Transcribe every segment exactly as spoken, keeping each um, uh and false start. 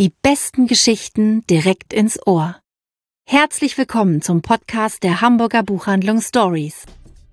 Die besten Geschichten direkt ins Ohr. Herzlich willkommen zum Podcast der Hamburger Buchhandlung Stories.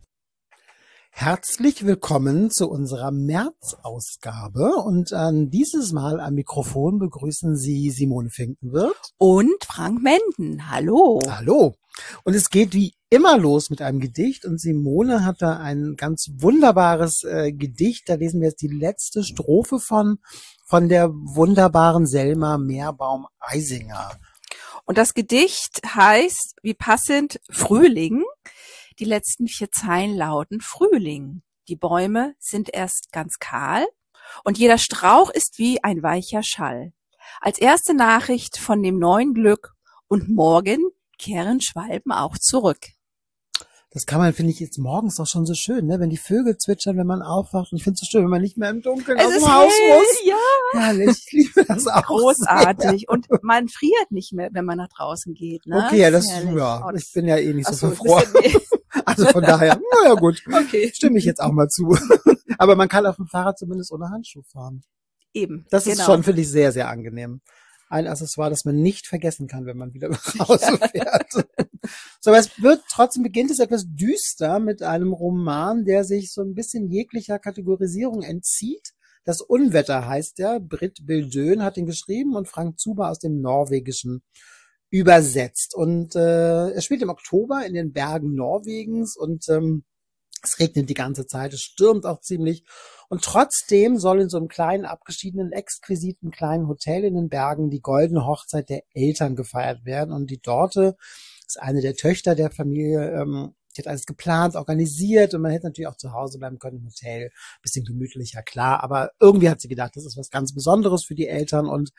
Herzlich willkommen zu unserer März-Ausgabe und an dieses Mal am Mikrofon begrüßen Sie Simone Finkenwirth und Frank Menden. Hallo. Hallo. Und es geht wie immer los mit einem Gedicht und Simone hat da ein ganz wunderbares äh, Gedicht. Da lesen wir jetzt die letzte Strophe von, von der wunderbaren Selma Meerbaum-Eisinger. Und das Gedicht heißt, wie passend, Frühling. Die letzten vier Zeilen lauten Frühling. Die Bäume sind erst ganz kahl und jeder Strauch ist wie ein weicher Schall. Als erste Nachricht von dem neuen Glück und morgen kehren Schwalben auch zurück. Das kann man, finde ich, jetzt morgens doch schon so schön, ne? Wenn die Vögel zwitschern, wenn man aufwacht. Und ich finde es so schön, wenn man nicht mehr im Dunkeln aus dem Haus muss. Ja. Herrlich, ich liebe das auch. Großartig. Sehr. Und man friert nicht mehr, wenn man nach draußen geht. Ne? Okay, ja, das, Herrlich. ja, Oh, das ich bin ja eh nicht so, so verfroren. Also von daher, naja gut, okay. Stimme ich jetzt auch mal zu. Aber man kann auf dem Fahrrad zumindest ohne Handschuh fahren. Eben. Das genau. ist schon, finde ich, sehr, sehr angenehm. Ein Accessoire, das man nicht vergessen kann, wenn man wieder nach Hause fährt. So, aber es wird, trotzdem beginnt es etwas düster mit einem Roman, der sich so ein bisschen jeglicher Kategorisierung entzieht. Das Unwetter heißt der. Britt Bildön hat ihn geschrieben und Frank Zuber aus dem Norwegischen übersetzt. Und äh, er spielt im Oktober in den Bergen Norwegens und ähm, es regnet die ganze Zeit, es stürmt auch ziemlich. Und trotzdem soll in so einem kleinen, abgeschiedenen, exquisiten kleinen Hotel in den Bergen die goldene Hochzeit der Eltern gefeiert werden. Und die Dorte ist eine der Töchter der Familie, ähm, die hat alles geplant, organisiert und man hätte natürlich auch zu Hause bleiben können im Hotel. Bisschen gemütlicher, klar. Aber irgendwie hat sie gedacht, das ist was ganz Besonderes für die Eltern. Und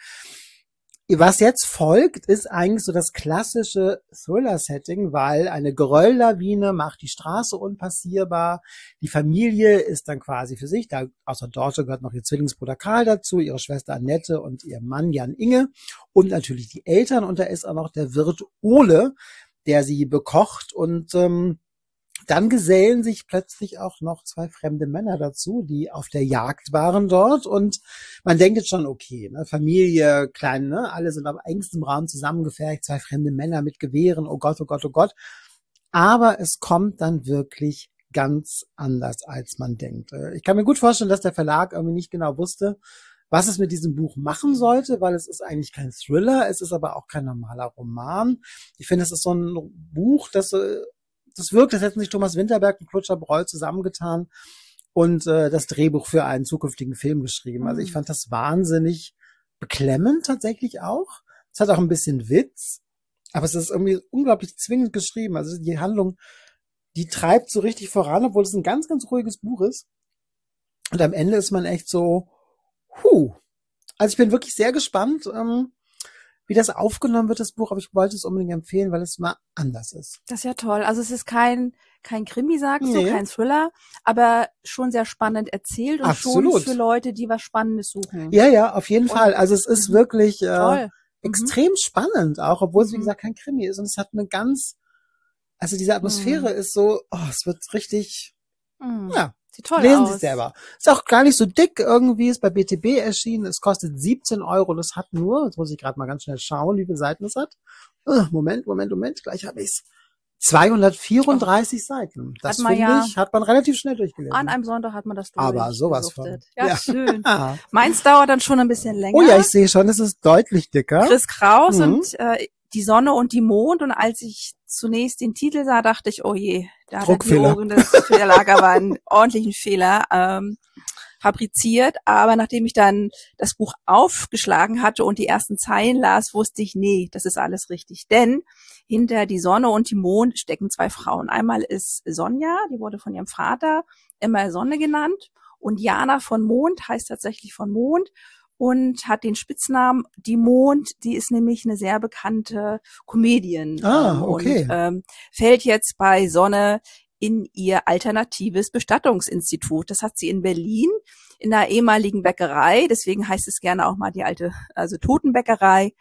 was jetzt folgt, ist eigentlich so das klassische Thriller-Setting, weil eine Gerölllawine macht die Straße unpassierbar. Die Familie ist dann quasi für sich, da außer Dorte gehört noch ihr Zwillingsbruder Karl dazu, ihre Schwester Annette und ihr Mann Jan Inge und natürlich die Eltern. Und da ist auch noch der Wirt Ole, der sie bekocht und ähm, dann gesellen sich plötzlich auch noch zwei fremde Männer dazu, die auf der Jagd waren dort. Und man denkt jetzt schon, okay, ne, Familie, klein, ne, alle sind auf engstem Raum zusammengefercht, zwei fremde Männer mit Gewehren, oh Gott, oh Gott, oh Gott. Aber es kommt dann wirklich ganz anders, als man denkt. Ich kann mir gut vorstellen, dass der Verlag irgendwie nicht genau wusste, was es mit diesem Buch machen sollte, weil es ist eigentlich kein Thriller, es ist aber auch kein normaler Roman. Ich finde, es ist so ein Buch, das Das wirkt, als hätten sich Thomas Winterberg und Klutscher Broll zusammengetan und äh, das Drehbuch für einen zukünftigen Film geschrieben. Also ich fand das wahnsinnig beklemmend tatsächlich auch. Es hat auch ein bisschen Witz, aber es ist irgendwie unglaublich zwingend geschrieben. Also die Handlung, die treibt so richtig voran, obwohl es ein ganz, ganz ruhiges Buch ist. Und am Ende ist man echt so, huh. Also ich bin wirklich sehr gespannt, ähm, wie das aufgenommen wird, das Buch, aber ich wollte es unbedingt empfehlen, weil es mal anders ist. Das ist ja toll. Also es ist kein kein Krimi, sagst Nee. du, kein Thriller, aber schon sehr spannend erzählt und Absolut. schon für Leute, die was Spannendes suchen. Ja, ja, auf jeden Und- Fall. Also es ist Mhm. wirklich äh, Toll. extrem spannend, auch obwohl es, wie Mhm. gesagt, kein Krimi ist. Und es hat eine ganz, also diese Atmosphäre ist so, oh, es wird richtig, Mhm. ja, Sieht toll lesen aus. Sie selber. Ist auch gar nicht so dick irgendwie, ist bei B T B erschienen. Es kostet siebzehn Euro und es hat nur, jetzt muss ich gerade mal ganz schnell schauen, wie viele Seiten es hat. Uh, Moment, Moment, Moment, gleich habe ich's. zweihundertvierunddreißig Seiten. Das Hat man finde ja- ich, hat man relativ schnell durchgelesen. An einem Sonntag hat man das durch. Aber sowas von. gesuchtet. Ja, Ja. schön. Ah. Meins dauert dann schon ein bisschen länger. Oh ja, ich sehe schon, es ist deutlich dicker. Chris Kraus Mhm. und äh, die Sonne und die Mond. Und als ich zunächst den Titel sah, dachte ich, oh je, da hat er die Druckfehler. Augen des Verlags aber einen ordentlichen Fehler ähm, fabriziert. Aber nachdem ich dann das Buch aufgeschlagen hatte und die ersten Zeilen las, wusste ich, nee, das ist alles richtig. Denn hinter die Sonne und die Mond stecken zwei Frauen. Einmal ist Sonja, die wurde von ihrem Vater immer Sonne genannt. Und Jana von Mond heißt tatsächlich von Mond und hat den Spitznamen Die Mond. Die ist nämlich eine sehr bekannte Comedian. Ah, ähm, okay. Und ähm, fällt jetzt bei Sonne in ihr alternatives Bestattungsinstitut. Das hat sie in Berlin in einer ehemaligen Bäckerei. Deswegen heißt es gerne auch mal die alte, also Totenbäckerei.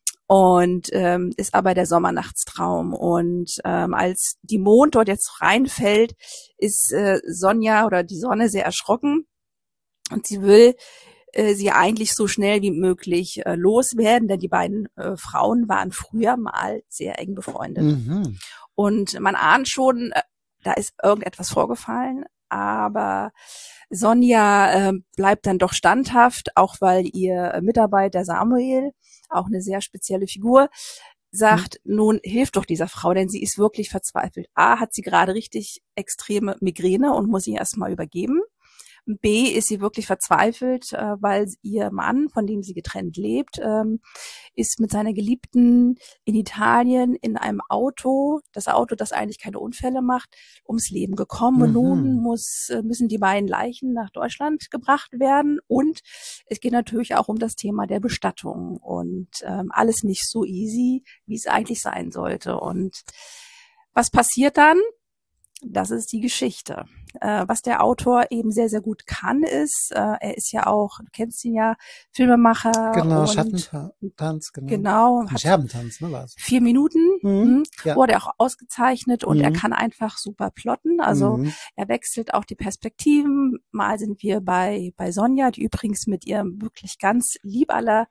Und ähm, ist aber der Sommernachtstraum. Und ähm, als die Mond dort jetzt reinfällt, ist äh, Sonja oder die Sonne sehr erschrocken. Und sie will äh, sie eigentlich so schnell wie möglich äh, loswerden, denn die beiden äh, Frauen waren früher mal sehr eng befreundet. Mhm. Und man ahnt schon, äh, da ist irgendetwas vorgefallen, aber Sonja äh, bleibt dann doch standhaft, auch weil ihr Mitarbeiter Samuel, auch eine sehr spezielle Figur, sagt, mhm. nun hilf doch dieser Frau, denn sie ist wirklich verzweifelt. A, hat sie gerade richtig extreme Migräne und muss sie erstmal übergeben. B, ist sie wirklich verzweifelt, äh, weil ihr Mann, von dem sie getrennt lebt, ähm, ist mit seiner Geliebten in Italien in einem Auto, das Auto, das eigentlich keine Unfälle macht, ums Leben gekommen. Mhm. Und nun muss, äh, müssen die beiden Leichen nach Deutschland gebracht werden. Und es geht natürlich auch um das Thema der Bestattung und ähm, alles nicht so easy, wie es eigentlich sein sollte. Und was passiert dann? Das ist die Geschichte. Äh, was der Autor eben sehr, sehr gut kann, ist, äh, er ist ja auch, du kennst ihn ja, Filmemacher. Genau, und Schattentanz, genau. Genau. Hat Scherbentanz, ne, war's? Vier Minuten, mhm, mh, ja. wurde auch ausgezeichnet und mhm. er kann einfach super plotten. Also mhm. er wechselt auch die Perspektiven. Mal sind wir bei, bei Sonja, die übrigens mit ihrem wirklich ganz lieb aller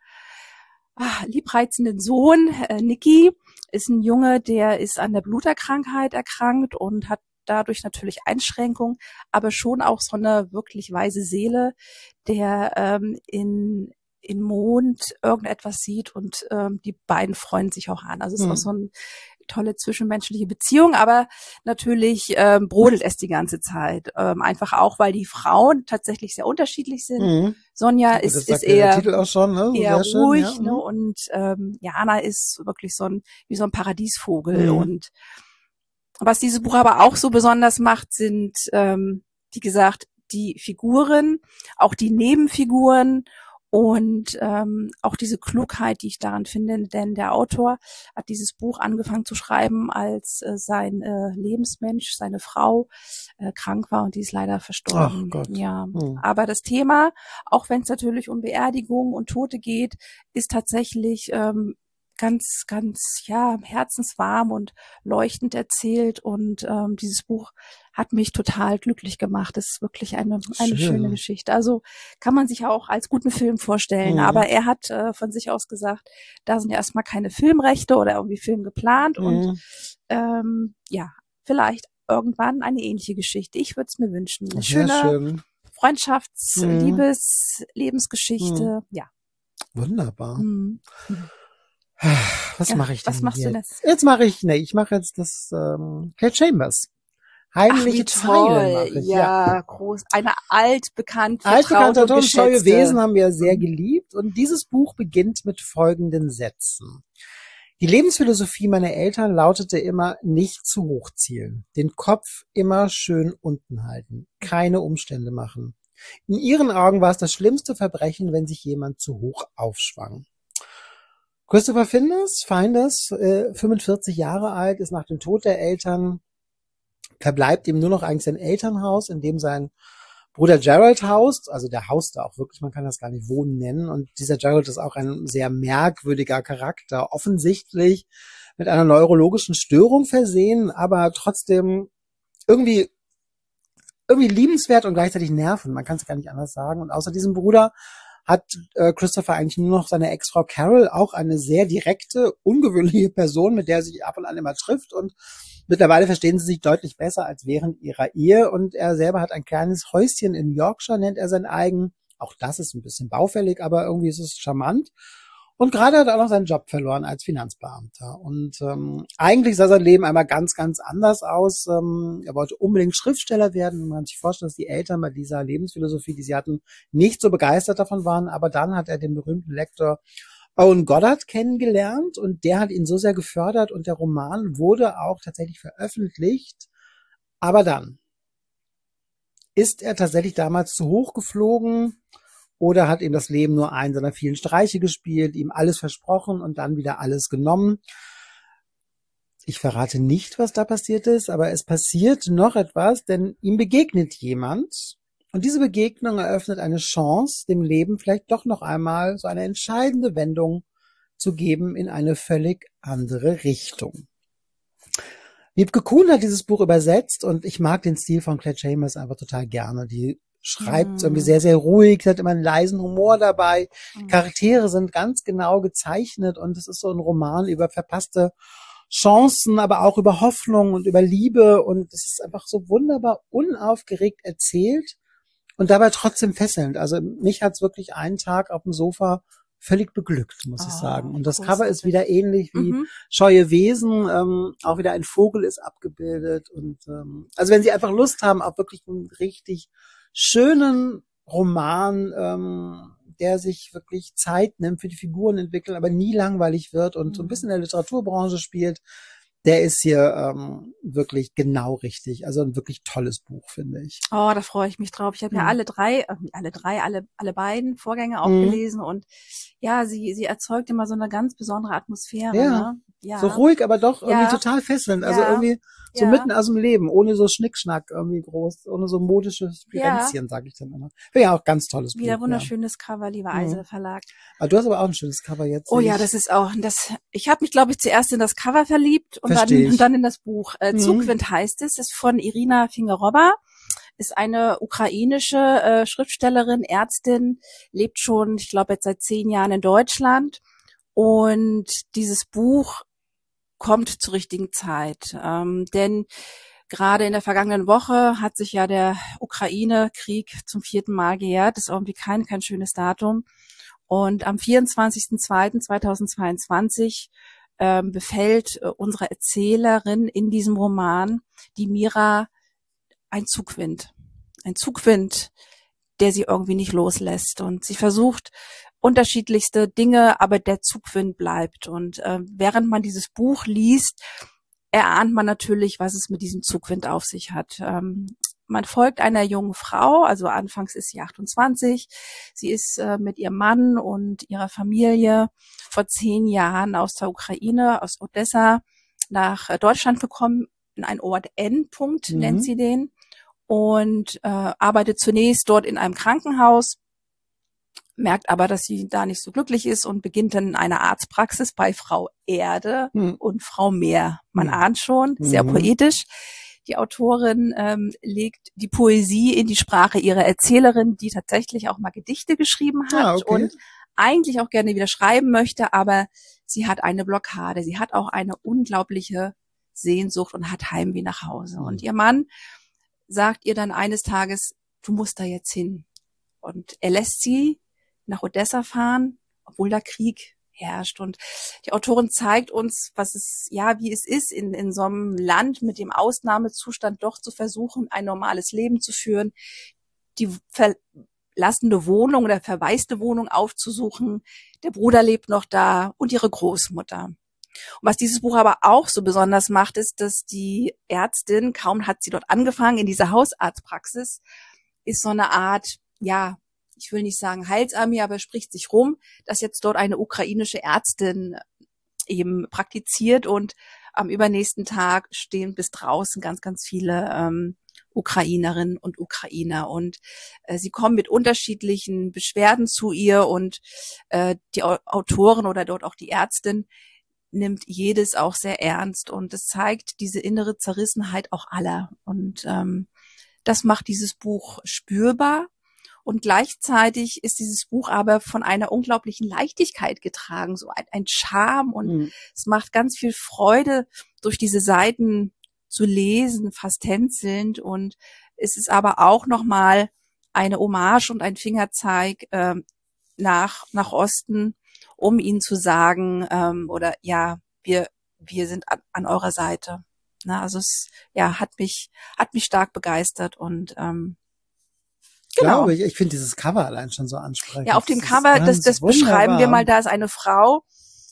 Ah, liebreizenden Sohn, äh, Niki, ist ein Junge, der ist an der Bluterkrankheit erkrankt und hat dadurch natürlich Einschränkungen, aber schon auch so eine wirklich weise Seele, der ähm, in in Mond irgendetwas sieht und ähm, die beiden freuen sich auch an. Also es ist mhm. auch so eine tolle zwischenmenschliche Beziehung, aber natürlich ähm, brodelt es die ganze Zeit. Ähm, einfach auch, weil die Frauen tatsächlich sehr unterschiedlich sind. Mhm. Sonja das ist, ist eher, der Titel auch schon, ne? eher Sehr ruhig, schön, ja. ne? Und ähm, Jana ist wirklich so ein wie so ein Paradiesvogel. Mhm. Und was dieses Buch aber auch so besonders macht, sind, ähm, wie gesagt, die Figuren, auch die Nebenfiguren und ähm, auch diese Klugheit, die ich daran finde, denn der Autor hat dieses Buch angefangen zu schreiben, als äh, sein äh, Lebensmensch, seine Frau äh, krank war und die ist leider verstorben. Ach Gott. Ja, hm. aber das Thema, auch wenn es natürlich um Beerdigung und Tote geht, ist tatsächlich ähm, ganz, ganz, ja, herzenswarm und leuchtend erzählt und ähm, dieses Buch hat mich total glücklich gemacht. Es ist wirklich eine, eine schöne Geschichte. Also kann man sich auch als guten Film vorstellen. Mhm. Aber er hat äh, von sich aus gesagt, da sind ja erstmal keine Filmrechte oder irgendwie Film geplant mhm. und ähm, ja, vielleicht irgendwann eine ähnliche Geschichte. Ich würde es mir wünschen. Eine Sehr schöne schön. Freundschafts-, mhm. Liebes-, Lebensgeschichte. Mhm. Ja. Wunderbar. Mhm. Was ja, mache ich denn was machst jetzt? du jetzt? Jetzt mache ich, nee, ich mache jetzt das ähm, Claire Chambers. Heimliche Ach, Zeilen mache ich. Ja, ja, groß. Eine altbekannte, altbekannte Traute, scheue Wesen haben wir sehr geliebt. Und dieses Buch beginnt mit folgenden Sätzen. Die Lebensphilosophie meiner Eltern lautete immer, nicht zu hoch zielen. Den Kopf immer schön unten halten. Keine Umstände machen. In ihren Augen war es das schlimmste Verbrechen, wenn sich jemand zu hoch aufschwang. Christopher Findus, Findus, äh, fünfundvierzig Jahre alt, ist nach dem Tod der Eltern, verbleibt ihm nur noch eigentlich sein Elternhaus, in dem sein Bruder Gerald haust, also der haust da auch wirklich, man kann das gar nicht Wohnen nennen. Und dieser Gerald ist auch ein sehr merkwürdiger Charakter, offensichtlich mit einer neurologischen Störung versehen, aber trotzdem irgendwie irgendwie liebenswert und gleichzeitig nervend, man kann es gar nicht anders sagen. Und außer diesem Bruder hat äh, Christopher eigentlich nur noch seine Ex-Frau Carol, auch eine sehr direkte, ungewöhnliche Person, mit der er sich ab und an immer trifft, und mittlerweile verstehen sie sich deutlich besser als während ihrer Ehe, und er selber hat ein kleines Häuschen in Yorkshire, nennt er sein eigen. Auch das ist ein bisschen baufällig, aber irgendwie ist es charmant. Und gerade hat er auch noch seinen Job verloren als Finanzbeamter. Und ähm, eigentlich sah sein Leben einmal ganz, ganz anders aus. Ähm, er wollte unbedingt Schriftsteller werden. Man kann sich vorstellen, dass die Eltern bei dieser Lebensphilosophie, die sie hatten, nicht so begeistert davon waren. Aber dann hat er den berühmten Lektor Owen Goddard kennengelernt und der hat ihn so sehr gefördert und der Roman wurde auch tatsächlich veröffentlicht. Aber dann ist er tatsächlich damals zu hoch geflogen. Oder hat ihm das Leben nur einen seiner vielen Streiche gespielt, ihm alles versprochen und dann wieder alles genommen. Ich verrate nicht, was da passiert ist, aber es passiert noch etwas, denn ihm begegnet jemand. Und diese Begegnung eröffnet eine Chance, dem Leben vielleicht doch noch einmal so eine entscheidende Wendung zu geben in eine völlig andere Richtung. Wiebke Kuhn hat dieses Buch übersetzt und ich mag den Stil von Claire Chambers einfach total gerne. Die schreibt Mhm. irgendwie sehr, sehr ruhig, hat immer einen leisen Humor dabei. Mhm. Charaktere sind ganz genau gezeichnet und es ist so ein Roman über verpasste Chancen, aber auch über Hoffnung und über Liebe und es ist einfach so wunderbar unaufgeregt erzählt und dabei trotzdem fesselnd. Also mich hat's wirklich einen Tag auf dem Sofa völlig beglückt, muss ich Oh, sagen. Und das großartig. Cover ist wieder ähnlich wie Mhm. Scheue Wesen, ähm, auch wieder ein Vogel ist abgebildet und ähm, also wenn Sie einfach Lust haben auf wirklich einen richtig schönen Roman, ähm, der sich wirklich Zeit nimmt für die Figuren entwickeln, aber nie langweilig wird und so ein bisschen in der Literaturbranche spielt, der ist hier ähm, wirklich genau richtig. Also ein wirklich tolles Buch, finde ich. Oh, da freue ich mich drauf. Ich habe mir Mhm. alle drei, äh, alle drei, alle, alle beiden Vorgänge auch Mhm. gelesen und ja, sie, sie erzeugt immer so eine ganz besondere Atmosphäre, Ja. ne? Ja. So ruhig, aber doch irgendwie Ja. total fesselnd. Also Ja. irgendwie so Ja. mitten aus dem Leben, ohne so Schnickschnack irgendwie groß, ohne so modisches Spirenzchen, sag ich dann immer. Finde ja auch ganz tolles Wieder Buch. wunderschönes Cover, lieber Mhm. Eisele Verlag. Ja. Aber du hast aber auch ein schönes Cover jetzt. Oh sehe ja, ich. das ist auch, das, ich habe mich, glaube ich, zuerst in das Cover verliebt und dann, Versteh ich. und dann in das Buch. Äh, Mhm. Zugwind heißt es, ist von Irina Fingeroba, ist eine ukrainische äh, Schriftstellerin, Ärztin, lebt schon, ich glaube, jetzt seit zehn Jahren in Deutschland. Und dieses Buch kommt zur richtigen Zeit, ähm, denn gerade in der vergangenen Woche hat sich ja der Ukraine-Krieg zum vierten Mal gejährt. Das ist irgendwie kein, kein schönes Datum. Und am vierundzwanzigsten zweiten zweitausendzweiundzwanzig ähm, befällt äh, unsere Erzählerin in diesem Roman, die Mira, ein Zugwind. Ein Zugwind, der sie irgendwie nicht loslässt. Und sie versucht unterschiedlichste Dinge, aber der Zugwind bleibt. Und äh, während man dieses Buch liest, erahnt man natürlich, was es mit diesem Zugwind auf sich hat. Ähm, man folgt einer jungen Frau, also anfangs ist sie achtundzwanzig. Sie ist äh, mit ihrem Mann und ihrer Familie vor zehn Jahren aus der Ukraine, aus Odessa, nach äh, Deutschland gekommen, in einen Ort N-Punkt, Mhm. nennt sie den, und äh, arbeitet zunächst dort in einem Krankenhaus, merkt aber, dass sie da nicht so glücklich ist und beginnt dann eine Arztpraxis bei Frau Erde Mhm. und Frau Meer. Man Mhm. ahnt schon, sehr Mhm. poetisch. Die Autorin ähm, legt die Poesie in die Sprache ihrer Erzählerin, die tatsächlich auch mal Gedichte geschrieben hat Ah, okay. und eigentlich auch gerne wieder schreiben möchte, aber sie hat eine Blockade. Sie hat auch eine unglaubliche Sehnsucht und hat Heimweh nach Hause. Mhm. Und ihr Mann sagt ihr dann eines Tages, du musst da jetzt hin. Und er lässt sie nach Odessa fahren, obwohl da Krieg herrscht. Und die Autorin zeigt uns, was es, ja, wie es ist, in, in so einem Land mit dem Ausnahmezustand doch zu versuchen, ein normales Leben zu führen, die verlassene Wohnung oder verwaiste Wohnung aufzusuchen. Der Bruder lebt noch da und ihre Großmutter. Und was dieses Buch aber auch so besonders macht, ist, dass die Ärztin, kaum hat sie dort angefangen, in dieser Hausarztpraxis, ist so eine Art, ja, ich will nicht sagen Heilsarmee, aber es spricht sich rum, dass jetzt dort eine ukrainische Ärztin eben praktiziert und am übernächsten Tag stehen bis draußen ganz, ganz viele ähm, Ukrainerinnen und Ukrainer und äh, sie kommen mit unterschiedlichen Beschwerden zu ihr und äh, die Autorin oder dort auch die Ärztin nimmt jedes auch sehr ernst und es zeigt diese innere Zerrissenheit auch aller und ähm, das macht dieses Buch spürbar. Und gleichzeitig ist dieses Buch aber von einer unglaublichen Leichtigkeit getragen, so ein, ein Charme und Mhm. es macht ganz viel Freude, durch diese Seiten zu lesen, fast tänzelnd und es ist aber auch nochmal eine Hommage und ein Fingerzeig äh, nach, nach Osten, um ihnen zu sagen, ähm, oder ja, wir, wir sind an, an eurer Seite. Na, also es, ja, hat mich, hat mich stark begeistert und, ähm, genau. Glaube ich. Ich finde dieses Cover allein schon so ansprechend. Ja, auf dem Das ist Cover, das, ganz das beschreiben wir wunderbar. mal, da ist eine Frau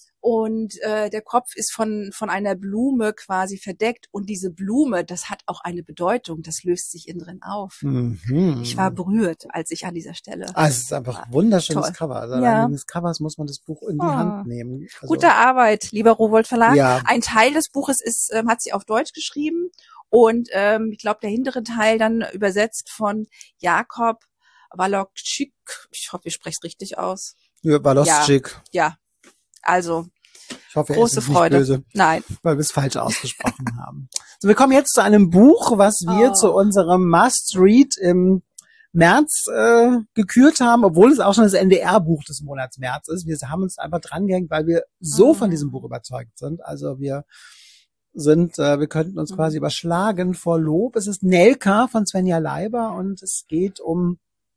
und äh, der Kopf ist von von einer Blume quasi verdeckt und diese Blume, das hat auch eine Bedeutung, das löst sich innen drin auf. Mhm. Ich war berührt, als ich an dieser Stelle. Ah, es ist einfach ein wunderschönes Toll. Cover. Also Ja. allein wegen des Covers muss man das Buch in die Ah. Hand nehmen. Also, Gute Arbeit, lieber Rowohlt Verlag. Ja. Ein Teil des Buches ist ähm, hat sie auf Deutsch geschrieben und ähm, ich glaube, der hintere Teil dann übersetzt von Jakob Walokczyk. Ich hoffe, ich spreche es richtig aus. Ja, Walowczyk. Ja, also Ich hoffe, er große ist uns Freude. nicht böse, Nein. weil wir es falsch ausgesprochen haben. So, wir kommen jetzt zu einem Buch, was wir Oh. zu unserem Must-Read im März äh, gekürt haben, obwohl es auch schon das N D R-Buch des Monats März ist. Wir haben uns einfach drangehängt, weil wir so von diesem Buch überzeugt sind. Also wir sind, äh, wir könnten uns quasi überschlagen vor Lob. Es ist Nelka von Svenja Leiber und es geht um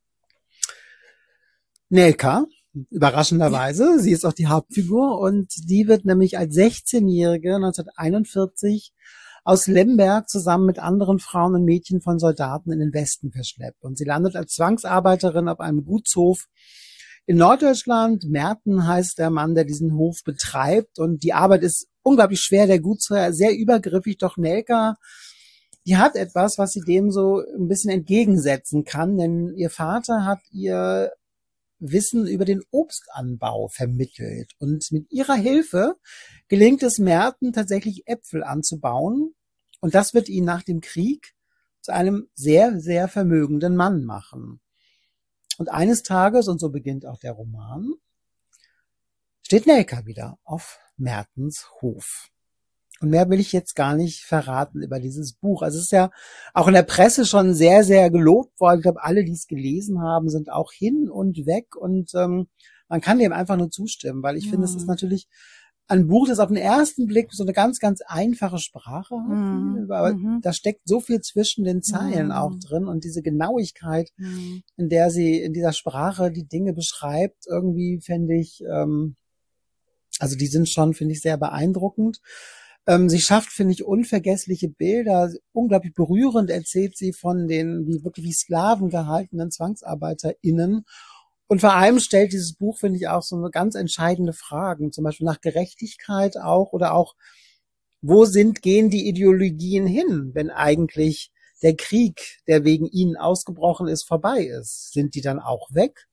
Nelka, überraschenderweise. Sie ist auch die Hauptfigur und die wird nämlich als sechzehnjährige neunzehnhunderteinundvierzig aus Lemberg zusammen mit anderen Frauen und Mädchen von Soldaten in den Westen verschleppt. Und sie landet als Zwangsarbeiterin auf einem Gutshof in Norddeutschland. Merten heißt der Mann, der diesen Hof betreibt. Und die Arbeit ist unglaublich schwer, der Gutsherr sehr übergriffig. Doch Nelka, die hat etwas, was sie dem so ein bisschen entgegensetzen kann. Denn ihr Vater hat ihr Wissen über den Obstanbau vermittelt. Und mit ihrer Hilfe gelingt es Merten tatsächlich Äpfel anzubauen. Und das wird ihn nach dem Krieg zu einem sehr, sehr vermögenden Mann machen. Und eines Tages, und so beginnt auch der Roman, steht Nelka wieder auf Mertens Hof. Und mehr will ich jetzt gar nicht verraten über dieses Buch. Also es ist ja auch in der Presse schon sehr, sehr gelobt worden. Ich glaube, alle, die es gelesen haben, sind auch hin und weg. Und ähm, man kann dem einfach nur zustimmen, weil ich mhm. finde, es ist natürlich ein Buch, das auf den ersten Blick so eine ganz, ganz einfache Sprache hat. Mhm. Aber mhm. da steckt so viel zwischen den Zeilen mhm. auch drin. Und diese Genauigkeit, mhm. in der sie in dieser Sprache die Dinge beschreibt, irgendwie finde ich, ähm, also die sind schon, finde ich, sehr beeindruckend. Ähm, sie schafft, finde ich, unvergessliche Bilder. Unglaublich berührend erzählt sie von den wie wirklich wie Sklaven gehaltenen ZwangsarbeiterInnen. Und vor allem stellt dieses Buch, finde ich, auch so eine ganz entscheidende Fragen, zum Beispiel nach Gerechtigkeit auch oder auch, wo sind, gehen die Ideologien hin, wenn eigentlich der Krieg, der wegen ihnen ausgebrochen ist, vorbei ist? Sind die dann auch weg?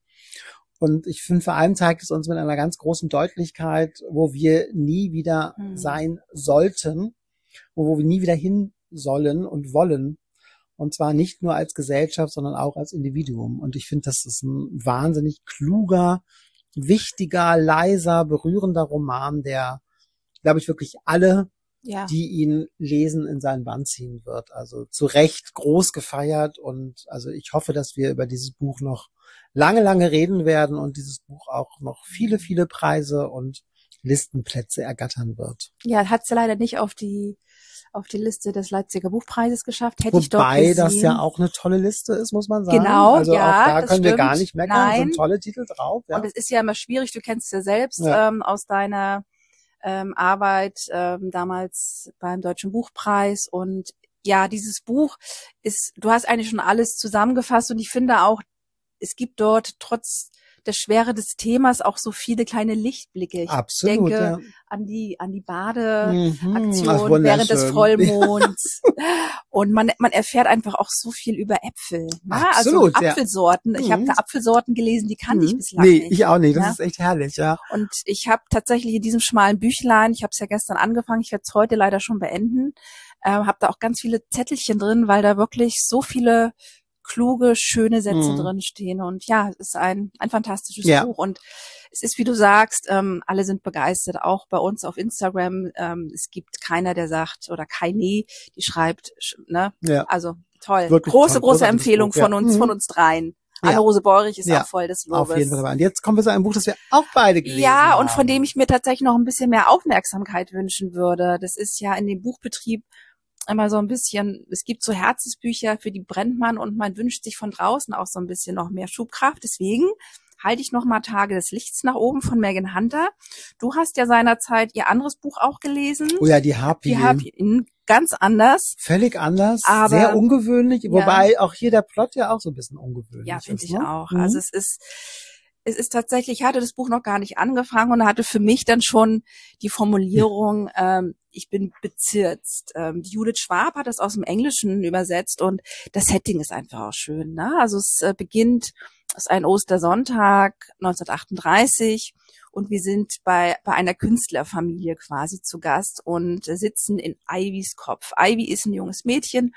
Und ich finde, vor allem zeigt es uns mit einer ganz großen Deutlichkeit, wo wir nie wieder mhm. sein sollten, wo, wo wir nie wieder hin sollen und wollen. Und zwar nicht nur als Gesellschaft, sondern auch als Individuum. Und ich finde, das ist ein wahnsinnig kluger, wichtiger, leiser, berührender Roman, der, glaube ich, wirklich alle, ja. die ihn lesen, in seinen Bann ziehen wird. Also zu Recht groß gefeiert. Und also ich hoffe, dass wir über dieses Buch noch lange, lange reden werden und dieses Buch auch noch viele, viele Preise und Listenplätze ergattern wird. Ja, hat es ja leider nicht auf die auf die Liste des Leipziger Buchpreises geschafft. Hätte ich doch Wobei gesehen. das ja auch eine tolle Liste ist, muss man sagen. Genau, also ja, auch da das können stimmt. wir gar nicht meckern. Nein. Sind tolle Titel drauf. Ja. Und es ist ja immer schwierig, du kennst es ja selbst Ja. Ähm, aus deiner ähm, Arbeit ähm, damals beim Deutschen Buchpreis. Und ja, dieses Buch ist, du hast eigentlich schon alles zusammengefasst und ich finde auch, es gibt dort trotz der Schwere des Themas auch so viele kleine Lichtblicke. Ich Absolut, denke ja. an die an die Badeaktion Ach, während des wunderschön. Vollmonds. Und man man erfährt einfach auch so viel über Äpfel. Ne? Absolut, also ja. Apfelsorten. Ich habe Mhm. da Apfelsorten gelesen, die kannte ich Mhm. bislang Nee, nicht. ich auch nicht. Das ne? ist echt herrlich, ja. Und ich habe tatsächlich in diesem schmalen Büchlein, ich habe es ja gestern angefangen, ich werde es heute leider schon beenden, äh, habe da auch ganz viele Zettelchen drin, weil da wirklich so viele kluge, schöne Sätze Mhm. drin stehen. Und ja, es ist ein ein fantastisches Ja. Buch. Und es ist, wie du sagst, ähm, alle sind begeistert, auch bei uns auf Instagram. Ähm, es gibt keiner, der sagt, oder keine, die schreibt, sch- ne? Ja. Also toll. Wirklich große, toll, große großartiges Empfehlung Buch, ja. von uns, Mhm. von uns dreien. Ja. Anne-Rose Beurich ist Ja. auch voll des Lobes. Auf jeden Fall dabei. Und jetzt kommen wir zu einem Buch, das wir auch beide gelesen Ja, haben. und von dem ich mir tatsächlich noch ein bisschen mehr Aufmerksamkeit wünschen würde. Das ist ja in dem Buchbetrieb immer so ein bisschen, es gibt so Herzensbücher, für die brennt man und man wünscht sich von draußen auch so ein bisschen noch mehr Schubkraft. Deswegen halte ich noch mal Tage des Lichts nach oben von Megan Hunter. Du hast ja seinerzeit ihr anderes Buch auch gelesen. Oh ja, die Harpy. Die Harpy, ganz anders. Völlig anders, Aber- sehr ungewöhnlich, Ja. wobei auch hier der Plot ja auch so ein bisschen ungewöhnlich Ja, ist. finde ich ne? auch. Mhm. Also es ist, es ist tatsächlich, ich hatte das Buch noch gar nicht angefangen und hatte für mich dann schon die Formulierung, ähm, ich bin bezirzt. Ähm, die Judith Schwab hat das aus dem Englischen übersetzt und das Setting ist einfach auch schön. Ne? Also es äh, beginnt, es ist ein Ostersonntag neunzehnhundertachtunddreißig und wir sind bei, bei einer Künstlerfamilie quasi zu Gast und äh, sitzen in Ivys Kopf. Ivy ist ein junges Mädchen,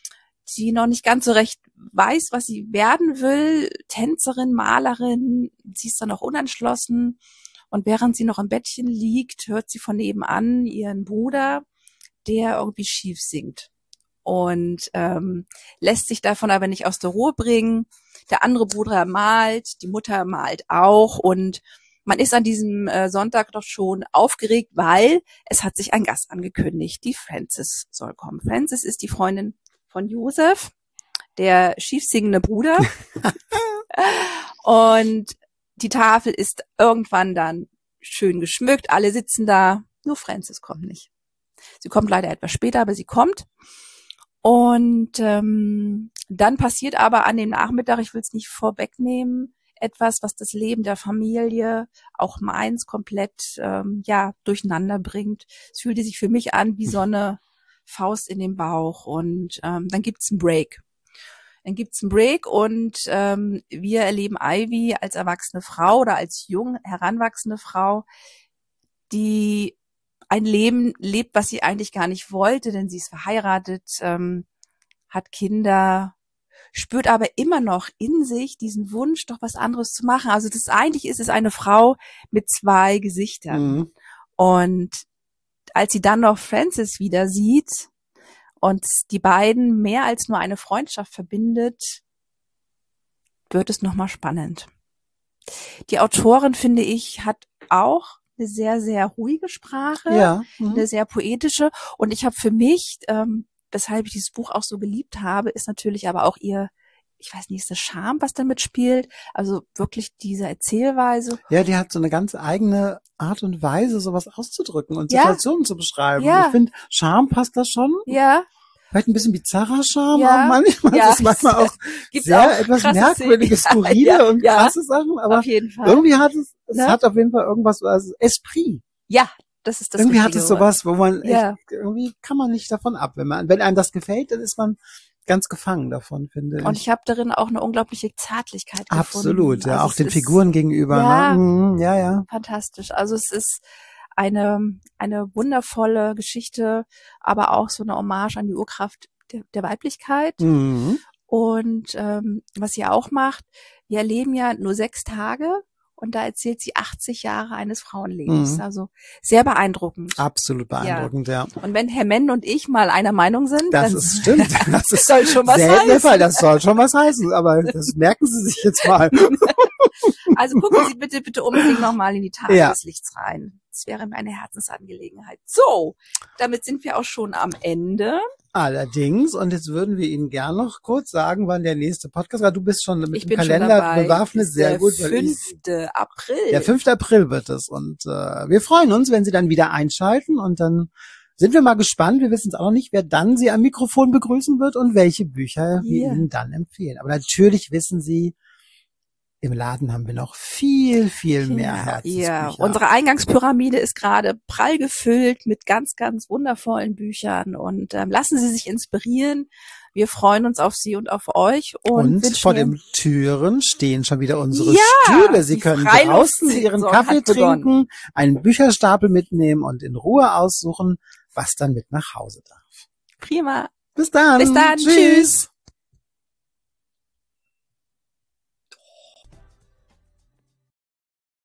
die noch nicht ganz so recht weiß, was sie werden will. Tänzerin, Malerin, sie ist dann noch unentschlossen. Und während sie noch im Bettchen liegt, hört sie von nebenan ihren Bruder, der irgendwie schief singt. und ähm, lässt sich davon aber nicht aus der Ruhe bringen. Der andere Bruder malt, die Mutter malt auch und man ist an diesem äh, Sonntag doch schon aufgeregt, weil es hat sich ein Gast angekündigt. Die Frances soll kommen. Frances ist die Freundin von Joseph, der schiefsingende Bruder. Und die Tafel ist irgendwann dann schön geschmückt. Alle sitzen da. Nur Frances kommt nicht. Sie kommt leider etwas später, aber sie kommt. Und ähm, dann passiert aber an dem Nachmittag, ich will es nicht vorwegnehmen, etwas, was das Leben der Familie, auch meins, komplett ähm, ja durcheinander bringt. Es fühlte sich für mich an wie so eine Faust in den Bauch. Und ähm, dann gibt's einen Break. Dann gibt's einen Break und ähm, wir erleben Ivy als erwachsene Frau oder als jung heranwachsende Frau, die ein Leben lebt, was sie eigentlich gar nicht wollte, denn sie ist verheiratet, ähm, hat Kinder, spürt aber immer noch in sich diesen Wunsch, doch was anderes zu machen. Also das eigentlich ist es eine Frau mit zwei Gesichtern. Mhm. Und als sie dann noch Frances wieder sieht und die beiden mehr als nur eine Freundschaft verbindet, wird es nochmal spannend. Die Autorin, finde ich, hat auch eine sehr, sehr ruhige Sprache, ja. Mhm. Eine sehr poetische. Und ich habe für mich, ähm, weshalb ich dieses Buch auch so geliebt habe, ist natürlich aber auch ihr, ich weiß nicht, ist das Charme, was damit spielt? Also wirklich diese Erzählweise. Ja, die hat so eine ganz eigene Art und Weise, sowas auszudrücken und ja. Situationen zu beschreiben. Ja. Ich finde, Charme passt da schon. Ja. Vielleicht ein bisschen bizarrer Charme ja. auch manchmal. Ja. Das ist manchmal auch Gibt's sehr auch etwas merkwürdige, skurrile ja, ja, und ja. krasse Sachen. Aber auf jeden Fall. irgendwie hat es, es ne? hat auf jeden Fall irgendwas, also Esprit. Ja, das ist das Irgendwie hat es sowas, wo man ja. echt, irgendwie kann man nicht davon ab. Wenn man, wenn einem das gefällt, dann ist man ganz gefangen davon, finde ich. Und ich habe darin auch eine unglaubliche Zärtlichkeit gefunden. Absolut, ja, also auch den Figuren gegenüber. Ja, ne? mhm, ja, ja. Fantastisch. Also es ist eine eine wundervolle Geschichte, aber auch so eine Hommage an die Urkraft der, der Weiblichkeit. Mhm. Und ähm, was sie auch macht, wir erleben ja nur sechs Tage und da erzählt sie achtzig Jahre eines Frauenlebens. Mhm. Also sehr beeindruckend. Absolut beeindruckend, ja. ja. Und wenn Herr Menn und ich mal einer Meinung sind, das dann ist stimmt. Das ist soll schon was heißen. Fall. Das soll schon was heißen, aber das merken Sie sich jetzt mal. Also gucken Sie bitte, bitte unbedingt nochmal in die Tage ja. des Lichts rein. Das wäre mir eine Herzensangelegenheit. So, damit sind wir auch schon am Ende. Allerdings, und jetzt würden wir Ihnen gern noch kurz sagen, wann der nächste Podcast war. Du bist schon mit ich dem Kalender bewaffnet, sehr der gut. fünfte April. Der fünfte April wird es. Und äh, wir freuen uns, wenn Sie dann wieder einschalten. Und dann sind wir mal gespannt. Wir wissen es auch noch nicht, wer dann Sie am Mikrofon begrüßen wird und welche Bücher wir yeah. Ihnen dann empfehlen. Aber natürlich wissen Sie, im Laden haben wir noch viel, viel mehr ja, Herzensbücher. Ja, unsere Eingangspyramide ist gerade prall gefüllt mit ganz, ganz wundervollen Büchern und ähm, lassen Sie sich inspirieren. Wir freuen uns auf Sie und auf euch. Und, und vor den Türen stehen schon wieder unsere ja, Stühle. Sie können draußen Ihren Kaffee trinken, einen Bücherstapel mitnehmen und in Ruhe aussuchen, was dann mit nach Hause darf. Prima. Bis dann. Bis dann. Tschüss. Tschüss.